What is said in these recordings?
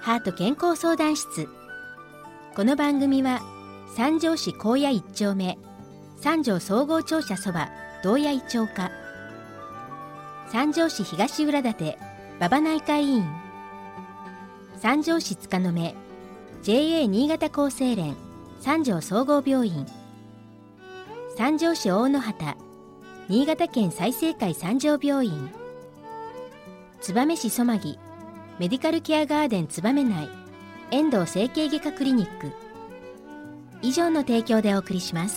ハート健康相談室。この番組は三条市高野一丁目三条総合庁舎そば道谷井町課、三条市東浦館馬場内科医院、三条市塚の目 JA 新潟厚生連三条総合病院、三条市大野畑新潟県済生会三条病院、燕市曽間木メディカルケアガーデン燕内遠藤整形外科クリニック以上の提供でお送りします。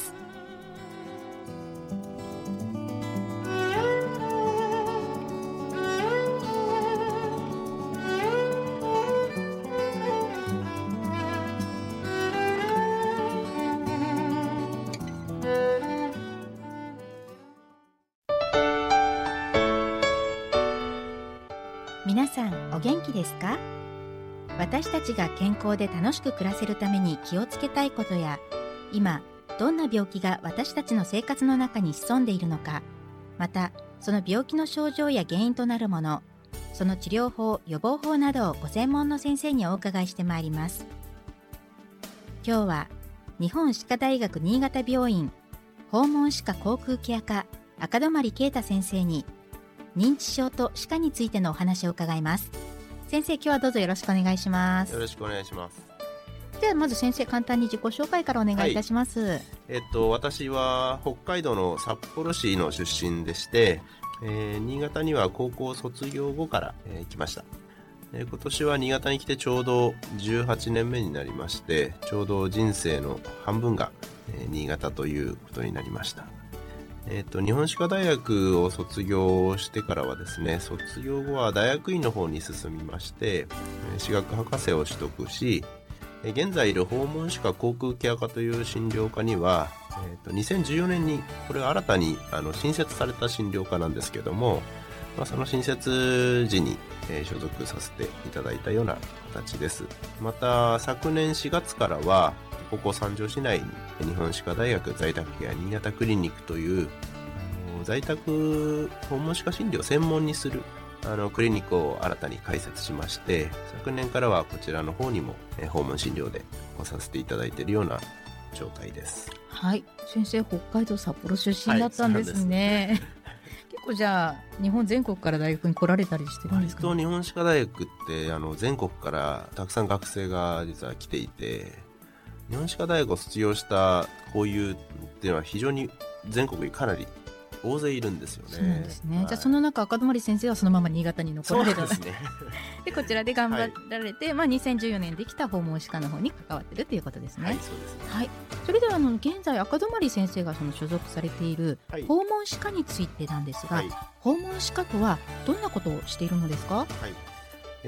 皆さんお元気ですか？私たちが健康で楽しく暮らせるために気をつけたいことや、今どんな病気が私たちの生活の中に潜んでいるのか、またその病気の症状や原因となるもの、その治療法予防法などをご専門の先生にお伺いしてまいります。今日は日本歯科大学新潟病院訪問歯科口腔ケア科赤泊啓太先生に認知症と歯科についてのお話を伺います。先生、今日はどうぞよろしくお願いします。 よろしくお願いします。 ではまず先生、簡単に自己紹介からお願いいたします。 私は北海道の札幌市の出身でして、新潟には高校卒業後から、来ました。今年は新潟に来てちょうど18年目になりまして、ちょうど人生の半分が、新潟ということになりました。日本歯科大学を卒業してからはですね、卒業後は大学院の方に進みまして、歯学博士を取得し、現在いる訪問歯科口腔ケア科という診療科には、2014年にこれは新たに新設された診療科なんですけども、その新設時に、所属させていただいたような形です。また昨年4月からはここ三条市内に日本歯科大学在宅ケア新潟クリニックという在宅訪問歯科診療を専門にするクリニックを新たに開設しまして、昨年からはこちらの方にも訪問診療で来させていただいているような状態です。 はい、先生北海道札幌出身だったんですね。結構じゃあ日本全国から大学に来られたりしてるんですかね？ 割と日本歯科大学って全国からたくさん学生が実は来ていて、日本歯科大学を卒業した交友っていうのは非常に全国にかなり大勢いるんですよね。 そうなんですね、はい、じゃあその中赤泊先生はそのまま新潟に残られた。そうですね。でこちらで頑張られて、はい、2014年できた訪問歯科の方に関わっているということですね。 はい、そうですね。 はい、それでは現在赤泊先生が所属されている訪問歯科についてなんですが、はい、訪問歯科とはどんなことをしているのですか？はい、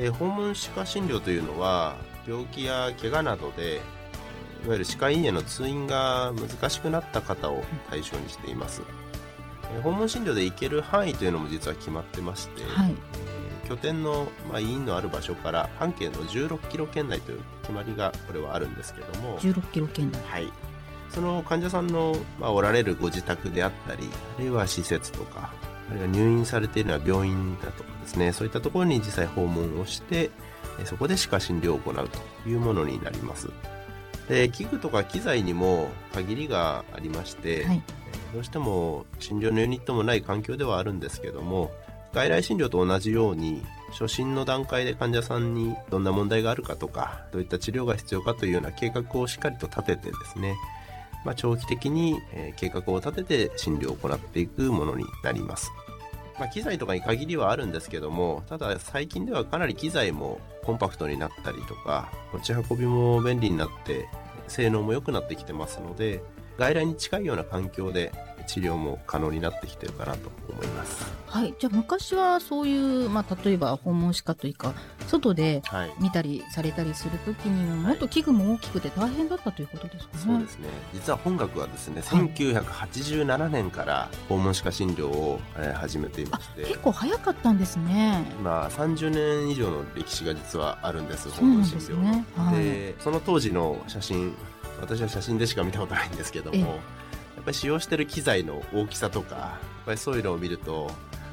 訪問歯科診療というのは病気や怪我などでいわゆる歯科医院への通院が難しくなった方を対象にしています。訪問診療で行ける範囲というのも実は決まってまして、はい、拠点の、医院のある場所から半径の16キロ圏内という決まりがこれはあるんですけども、 16キロ圏内、 はい、その患者さんの、おられるご自宅であったり、あるいは施設とか、あるいは入院されているのは病院だとかですね、そういったところに実際訪問をしてそこで歯科診療を行うというものになります。で器具とか機材にも限りがありまして、はい、どうしても診療のユニットもない環境ではあるんですけども、外来診療と同じように初診の段階で患者さんにどんな問題があるかとか、どういった治療が必要かというような計画をしっかりと立ててですね、長期的に計画を立てて診療を行っていくものになります。機材とかに限りはあるんですけども、ただ最近ではかなり機材もコンパクトになったりとか、持ち運びも便利になって性能も良くなってきてますので、外来に近いような環境で治療も可能になってきてるかなと思います。 はい、じゃあ昔はそういう、例えば訪問歯科というか外で見たりされたりするときにもっと器具も大きくて大変だったということですかね？ そうですね。実は本学はですね、1987年から訪問歯科診療を始めていまして、 結構早かったんですね。 30年以上の歴史が実はあるんです、訪問診療の。 ね、はい、 でその当時の写真、私は写真でしか見たことないんですけども、やっぱり使用している機材の大きさとか、やっぱりそういうのを見ると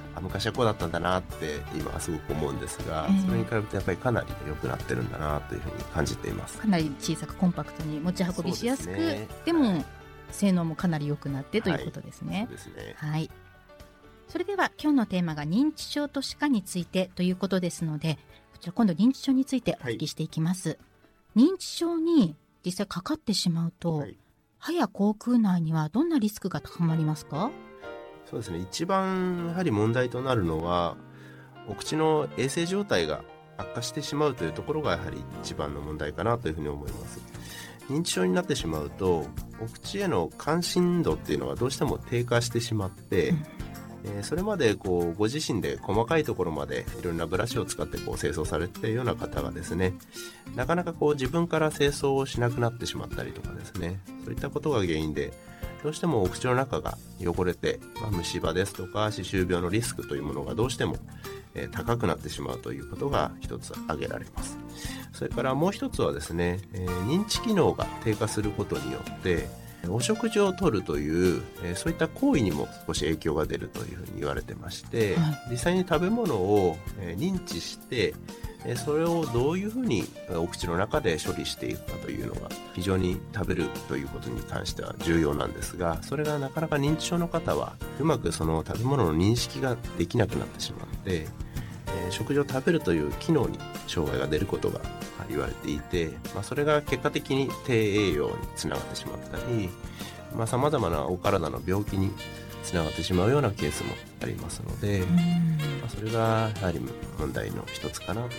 昔はこうだったんだなって今はすごく思うんですが、それに比べてやっぱりかなり良くなってるんだなというふうに感じています。 かなり小さくコンパクトに持ち運びしやすく、 でも性能もかなり良くなってということですね。 そうですね。 はい。それでは今日のテーマが認知症と歯科についてということですので、こちら今度認知症についてお聞きしていきます。認知症に実際かかってしまうと、歯や口腔内にはどんなリスクが高まりますか？ そうですね、一番やはり問題となるのはお口の衛生状態が悪化してしまうというところがやはり一番の問題かなというふうに思います。認知症になってしまうとお口への関心度っていうのはどうしても低下してしまって、それまでご自身で細かいところまでいろんなブラシを使って清掃されているような方がですね、なかなか自分から清掃をしなくなってしまったりとかですね、そういったことが原因でどうしてもお口の中が汚れて、虫歯ですとか歯周病のリスクというものがどうしても高くなってしまうということが一つ挙げられます。それからもう一つはですね、認知機能が低下することによってお食事をとるという、そういった行為にも少し影響が出るというふうに言われてまして、実際に食べ物を、認知してそれをどういうふうにお口の中で処理していくかというのが非常に食べるということに関しては重要なんですが、それがなかなか認知症の方はうまくその食べ物の認識ができなくなってしまって、食事を食べるという機能に障害が出ることが言われていて、それが結果的に低栄養につながってしまったり、さまざまなお体の病気につながってしまうようなケースもありますので、それがやはり問題の一つかなというふうに思います。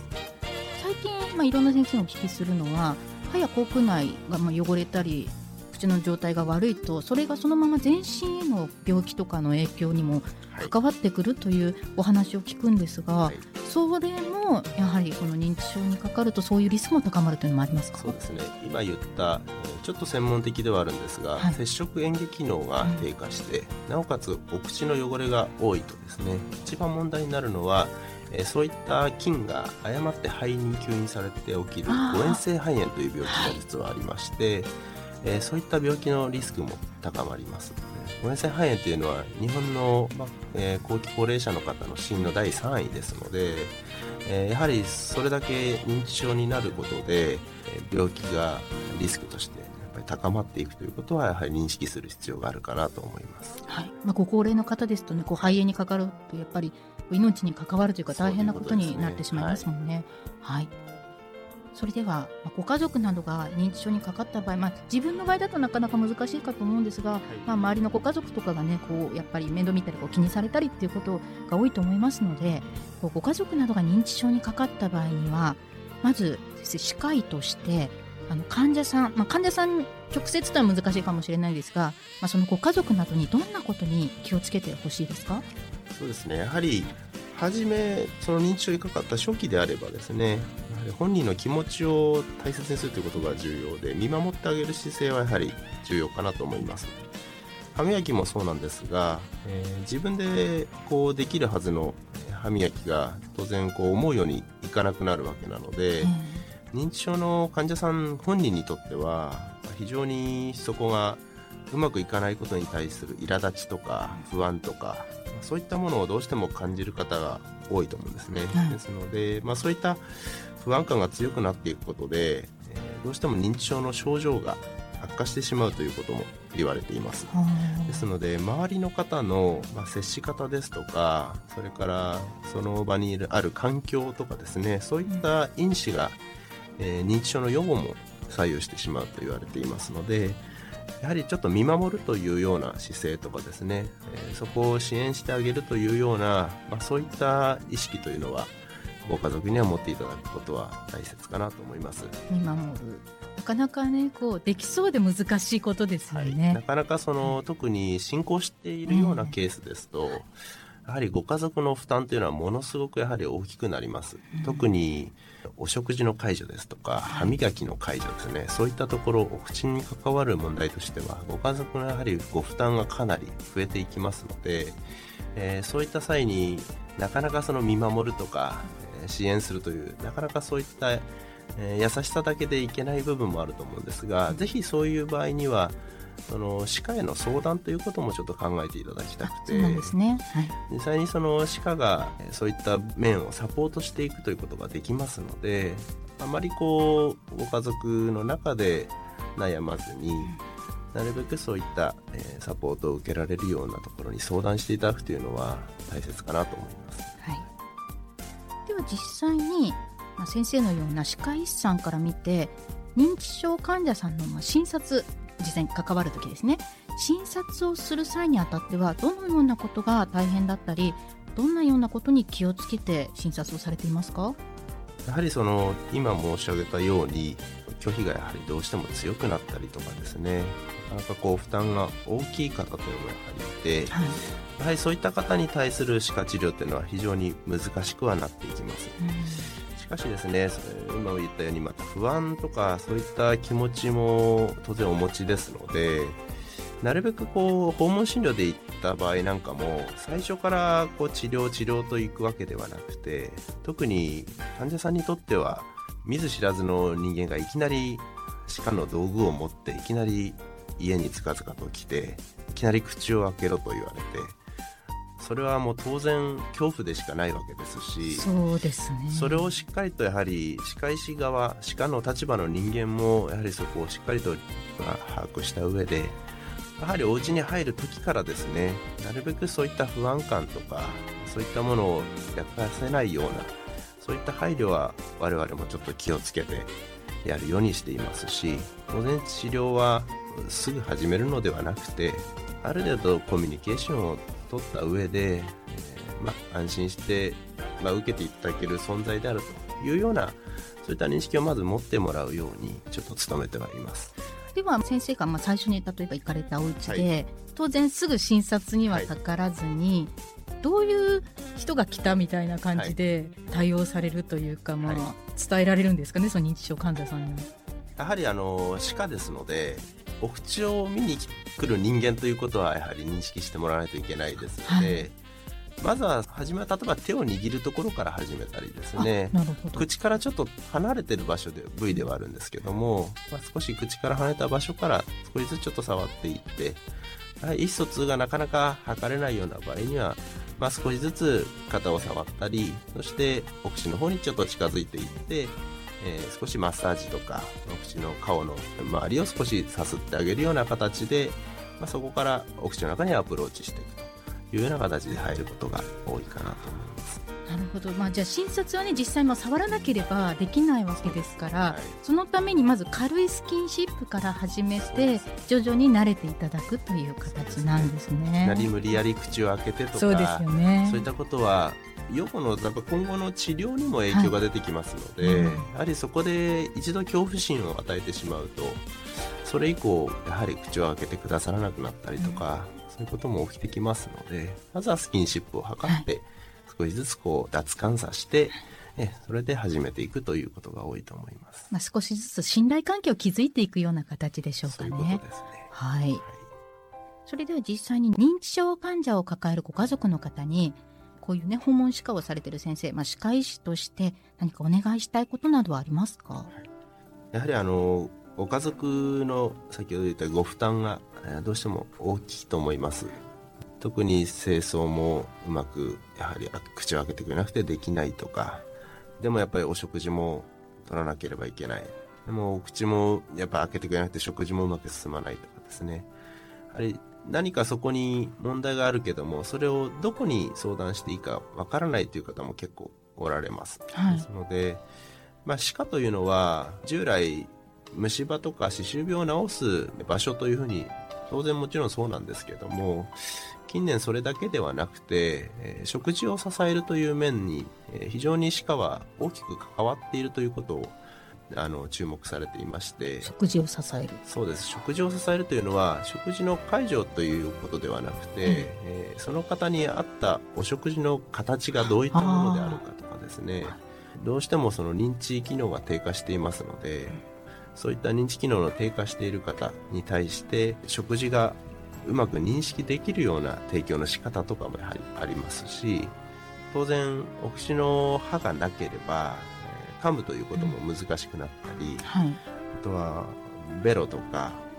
最近、いろんな先生にお聞きするのは、歯や口腔内が汚れたり口の状態が悪いと、それがそのまま全身への病気とかの影響にも関わってくるというお話を聞くんですが、それもやはりこの認知症にかかるとそういうリスクも高まるというのもありますか？ そうですね、今言ったちょっと専門的ではあるんですが、接触嚥下機能が低下して、なおかつお口の汚れが多いとですね、一番問題になるのはそういった菌が誤って肺に吸引されて起きる誤嚥性肺炎という病気が実はありまして、そういった病気のリスクも高まります。誤嚥性肺炎というのは日本の、後期高齢者の方の死因の第3位ですので、やはりそれだけ認知症になることで病気がリスクとしてやっぱり高まっていくということはやはり認識する必要があるかなと思います。 ご高齢の方ですとね、肺炎にかかるとやっぱり命に関わるというか大変なことになってしまいますもんね。それでは、ご家族などが認知症にかかった場合、自分の場合だとなかなか難しいかと思うんですが、周りのご家族とかがね、やっぱり面倒見たり気にされたりっていうことが多いと思いますので、ご家族などが認知症にかかった場合には、まず歯科医として患者さん、患者さん直接とは難しいかもしれないですが、そのご家族などにどんなことに気をつけてほしいですか？ そうですね、やはり初めその認知症にかかった初期であればですね、やはり本人の気持ちを大切にするということが重要で、見守ってあげる姿勢はやはり重要かなと思います。歯磨きもそうなんですが、自分でできるはずの歯磨きが当然思うようにいかなくなるわけなので、認知症の患者さん本人にとっては非常にそこがうまくいかないことに対する苛立ちとか不安とか、そういったものをどうしても感じる方が多いと思うんですね。ですので、そういった不安感が強くなっていくことで、どうしても認知症の症状が悪化してしまうということも言われています。ですので周りの方の、接し方ですとか、それからその場にある環境とかですね、そういった因子が、認知症の予防も左右してしまうと言われていますので、やはりちょっと見守るというような姿勢とかですね、そこを支援してあげるというような、そういった意識というのはご家族には持っていただくことは大切かなと思います。 見守る、なかなかねできそうで難しいことですよね。 なかなか特に進行しているようなケースですと、やはりご家族の負担というのはものすごくやはり大きくなります。特にお食事の介助ですとか歯磨きの介助ですね、そういったところお口に関わる問題としてはご家族のやはりご負担がかなり増えていきますので、そういった際になかなか見守るとか、支援するというなかなかそういった、優しさだけでいけない部分もあると思うんですが、ぜひそういう場合にはその歯科への相談ということもちょっと考えていただきたくて、 そうなんですね、はい、 実際にその歯科がそういった面をサポートしていくということができますので、あまりご家族の中で悩まずに、なるべくそういったサポートを受けられるようなところに相談していただくというのは大切かなと思います。 はい、では実際に、先生のような歯科医師さんから見て認知症患者さんの診察、実際に関わるときですね、診察をする際にあたってはどのようなことが大変だったり、どんなようなことに気をつけて診察をされていますか？ やはり今申し上げたように拒否がやはりどうしても強くなったりとかですね、なかなか負担が大きい方というのもやはりいて、はい、やはりそういった方に対する歯科治療というのは非常に難しくはなっていきます。しかしですね、今言ったようにまた不安とかそういった気持ちも当然お持ちですので、なるべく訪問診療で行った場合なんかも最初から治療と行くわけではなくて、特に患者さんにとっては見ず知らずの人間がいきなり歯科の道具を持っていきなり家につかずかと来て、いきなり口を開けろと言われて、それはもう当然恐怖でしかないわけですし、 そうですね、 それをしっかりとやはり歯科医師側、歯科の立場の人間もやはりそこをしっかりと把握した上で、やはりお家に入る時からですね、なるべくそういった不安感とかそういったものを抱かせないような、そういった配慮は我々もちょっと気をつけてやるようにしていますし、当然治療はすぐ始めるのではなくて、ある程度コミュニケーションを取った上で、安心して、受けていただける存在であるというような、そういった認識をまず持ってもらうようにちょっと努めてはいます。 では先生が最初に例えば行かれたお家で、はい、当然すぐ診察にはかからずに、はい、どういう人が来たみたいな感じで対応されるというか、伝えられるんですかね、その認知症患者さんには。 やはり歯科ですので、お口を見に来る人間ということはやはり認識してもらわないといけないですので、はい、まずは初めは例えば手を握るところから始めたりですね、口からちょっと離れてる場所で部位ではあるんですけども、少し口から離れた場所から少しずつちょっと触っていって、意思疎通がなかなか図れないような場合には、少しずつ肩を触ったり、そしてお口の方にちょっと近づいていって、少しマッサージとかお口の顔の周りを少しさすってあげるような形で、そこからお口の中にアプローチしていくというような形で入ることが多いかなと思います。 なるほど、じゃあ診察はね、実際触らなければできないわけですから、はい、そのためにまず軽いスキンシップから始めて徐々に慣れていただくという形なんですね。 無理やり口を開けてとか、 そうですよね、 そういったことは今後の治療にも影響が出てきますので、やはりそこで一度恐怖心を与えてしまうと、それ以降やはり口を開けてくださらなくなったりとか、そういうことも起きてきますので、まずはスキンシップを図って、少しずつ脱監査して、それで始めていくということが多いと思います。 少しずつ信頼関係を築いていくような形でしょうかね。 そういうことですね。 はい。それでは実際に認知症患者を抱えるご家族の方に、こういう訪問歯科をされている先生、歯科医師として何かお願いしたいことなどはありますか？ やはりご家族の先ほど言ったご負担がどうしても大きいと思います。特に清掃もうまくやはり口を開けてくれなくてできないとか、でもやっぱりお食事も取らなければいけない、でもお口もやっぱ開けてくれなくて食事もうまく進まないとかですね、やはり何かそこに問題があるけども、それをどこに相談していいかわからないという方も結構おられます。 はい、 ですので、歯科というのは従来虫歯とか歯周病を治す場所というふうに当然もちろんそうなんですけども、近年それだけではなくて、食事を支えるという面に、非常に歯科は大きく関わっているということを注目されていまして。 食事を支える。 そうです。食事を支えるというのは食事の介助ということではなくて、その方に合ったお食事の形がどういったものであるかとかですね、どうしてもその認知機能が低下していますので、そういった認知機能の低下している方に対して食事がうまく認識できるような提供の仕方とかもやはりありますし、当然お口の歯がなければ噛むということも難しくなったり、あとはベロとか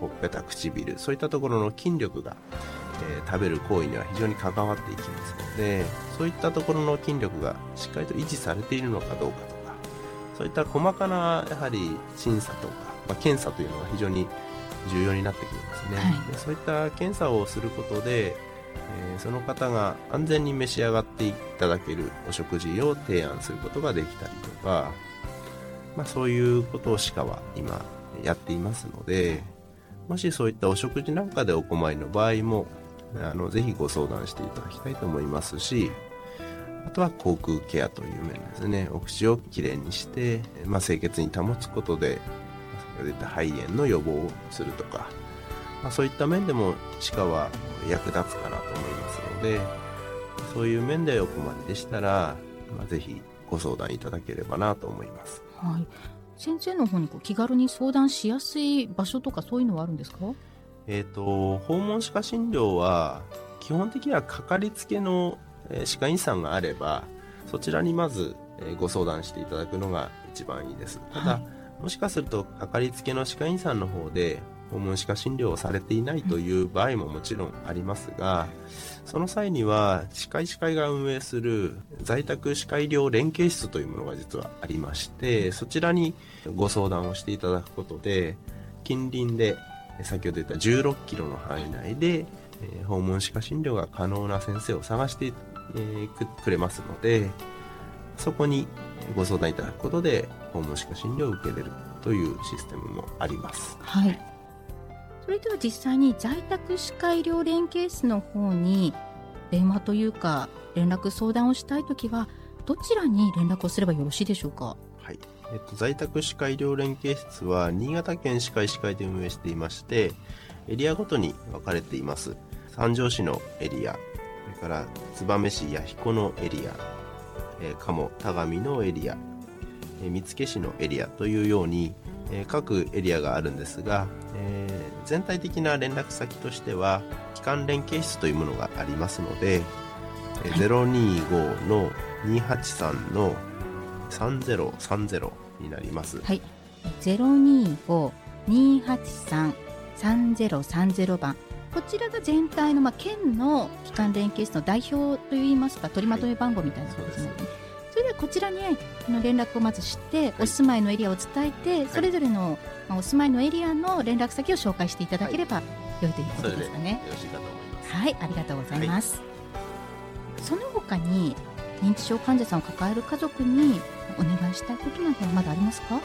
ほっぺた、唇、そういったところの筋力が、食べる行為には非常に関わっていきますので、そういったところの筋力がしっかりと維持されているのかどうかとか、そういった細かなやはり審査とか、検査というのが非常に重要になってくるんですね、 はい、 でそういった検査をすることで、その方が安全に召し上がっていただけるお食事を提案することができたりとか、そういうことを歯科は今やっていますので、もしそういったお食事なんかでお困りの場合もぜひご相談していただきたいと思いますし、あとは口腔ケアという面ですね。お口をきれいにして、清潔に保つことで、先ほど言った肺炎の予防をするとか、そういった面でも歯科は役立つかなと思いますので、そういう面でお困りでしたら、ぜひご相談いただければなと思います。 はい、先生の方に気軽に相談しやすい場所とかそういうのはあるんですか？ 訪問歯科診療は基本的にはかかりつけの歯科医師さんがあれば、そちらにまずご相談していただくのが一番いいです。ただ、もしかするとかかりつけの歯科医師さんの方で訪問歯科診療をされていないという場合ももちろんありますが、その際には歯科医師会が運営する在宅歯科医療連携室というものが実はありまして、そちらにご相談をしていただくことで、近隣で先ほど言った16キロの範囲内で訪問歯科診療が可能な先生を探してくれますので、そこにご相談いただくことで訪問歯科診療を受けれるというシステムもあります。 はい、それでは実際に在宅歯科医療連携室の方に電話というか連絡相談をしたいときはどちらに連絡をすればよろしいでしょうか？ はい、在宅歯科医療連携室は新潟県歯科医師会で運営していまして、エリアごとに分かれています。三条市のエリア、それから燕市弥彦のエリア、鴨田上のエリア、見附市のエリアというように、各エリアがあるんですが、全体的な連絡先としては基幹連携室というものがありますので、025の283の3030になります。 はい、025-283-3030番、こちらが全体の、県の基幹連携室の代表といいますか、取りまとめ番号みたいなことですね。それではこちらに連絡をまずして、お住まいのエリアを伝えて、それぞれの、お住まいのエリアの連絡先を紹介していただければ良いということですかね。 よろしいかと思います。 はい、ありがとうございます。その他に認知症患者さんを抱える家族にお願いしたいことなんかはまだありますか？ はい、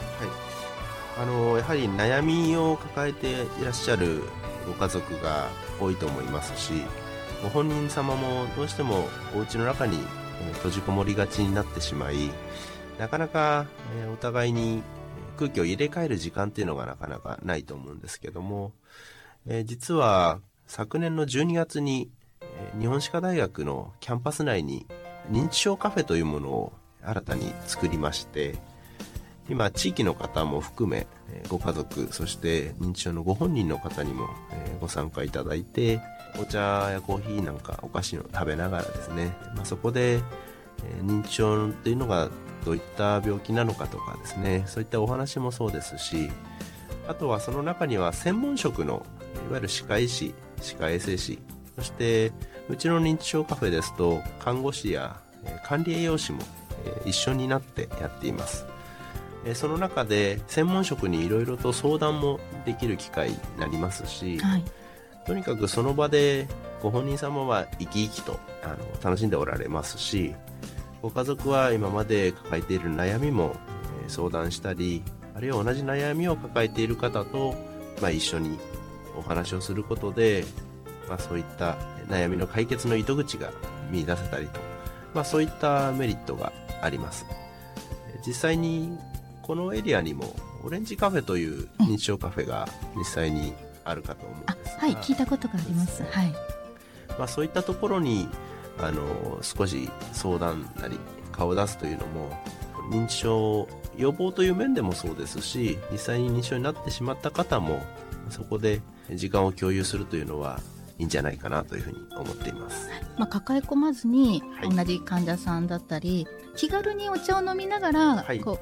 やはり悩みを抱えていらっしゃるご家族が多いと思いますし、ご本人様もどうしてもお家の中に閉じこもりがちになってしまい、なかなかお互いに空気を入れ替える時間っていうのがなかなかないと思うんですけども、実は昨年の12月に日本歯科大学のキャンパス内に認知症カフェというものを新たに作りまして、今地域の方も含めご家族、そして認知症のご本人の方にもご参加いただいて、お茶やコーヒーなんかお菓子を食べながらですね、そこで認知症というのがどういった病気なのかとかですね、そういったお話もそうですし、あとはその中には専門職のいわゆる歯科医師、歯科衛生士、そしてうちの認知症カフェですと看護師や管理栄養士も一緒になってやっています。その中で専門職にいろいろと相談もできる機会になりますし、 はい、 とにかくその場でご本人様は生き生きと楽しんでおられますし、ご家族は今まで抱えている悩みも相談したり、あるいは同じ悩みを抱えている方と、一緒にお話をすることで、そういった悩みの解決の糸口が見出せたりと、そういったメリットがあります。実際にこのエリアにもオレンジカフェという認知症カフェが実際にあるかと思うんですが、 はい、聞いたことがあります。はい、 そういったところに少し相談なり顔を出すというのも、認知症予防という面でもそうですし、実際に認知症になってしまった方もそこで時間を共有するというのはいいんじゃないかなというふうに思っています。 抱え込まずに、 はい、 同じ患者さんだったり気軽にお茶を飲みながら、 はい、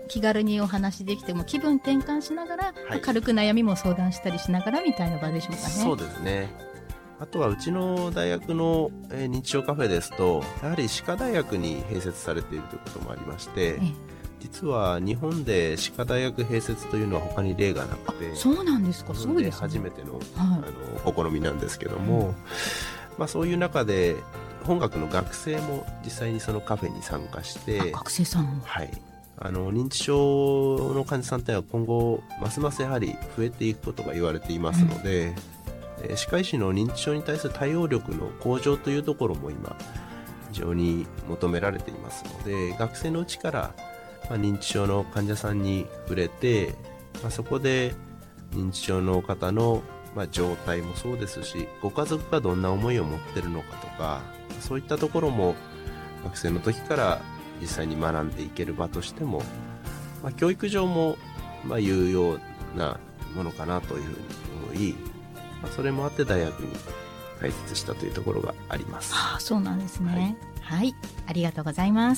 気軽にお話できても気分転換しながら、軽く悩みも相談したりしながらみたいな場でしょうかね。 そうですね。あとはうちの大学の認知症カフェですと、やはり歯科大学に併設されているということもありまして、実は日本で歯科大学併設というのは他に例がなくて、 そうなんですか。そうですね。 初めての、試みなんですけども、そういう中で本学の学生も実際にそのカフェに参加して、 学生さんも、 認知症の患者さんというのは今後ますますやはり増えていくことが言われていますので、歯科医師の認知症に対する対応力の向上というところも今非常に求められていますので、学生のうちから認知症の患者さんに触れて、そこで認知症の方の状態もそうですし、ご家族がどんな思いを持っているのかとか、そういったところも学生の時から実際に学んでいける場としても、教育上も有用なものかなというふうに思い、それもあって大学に開設したというところがあります。 そうなんですね。はい、ありがとうございます。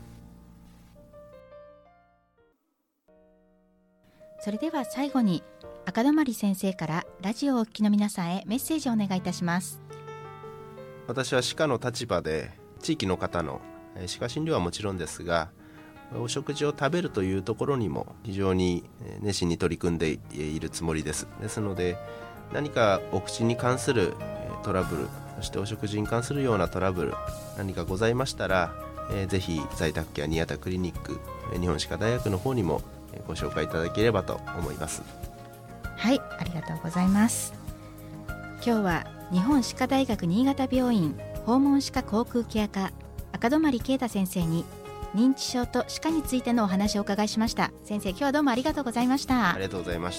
それでは最後に赤泊先生からラジオをお聞きの皆さんへメッセージをお願いいたします。 私は歯科の立場で地域の方の歯科診療はもちろんですが、お食事を食べるというところにも非常に熱心に取り組んでいるつもりです。ですので、何かお口に関するトラブル、そしてお食事に関するようなトラブル何かございましたら、ぜひ在宅ケア新潟クリニック、日本歯科大学の方にもご紹介いただければと思います。 はい、ありがとうございます。今日は日本歯科大学新潟病院訪問歯科口腔ケア科赤泊啓太先生に認知症と歯科についてのお話をお伺いしました。先生、今日はどうもありがとうございました。 ありがとうございました。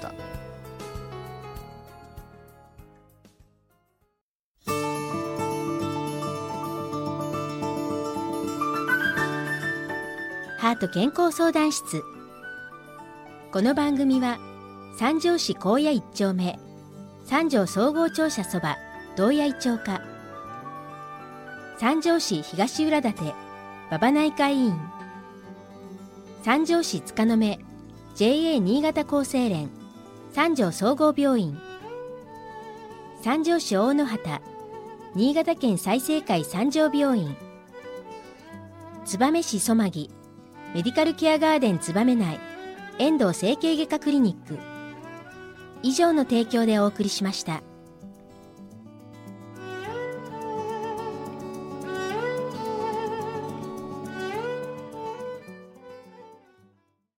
ハート健康相談室。この番組は三条市高野一丁目三条総合庁舎そば道谷井町課、三条市東浦館馬場内科医院、三条市塚の目 JA 新潟厚生連三条総合病院、三条市大野畑新潟県済生会三条病院、燕市曽間木メディカルケアガーデン燕内遠藤整形外科クリニック、以上の提供でお送りしました。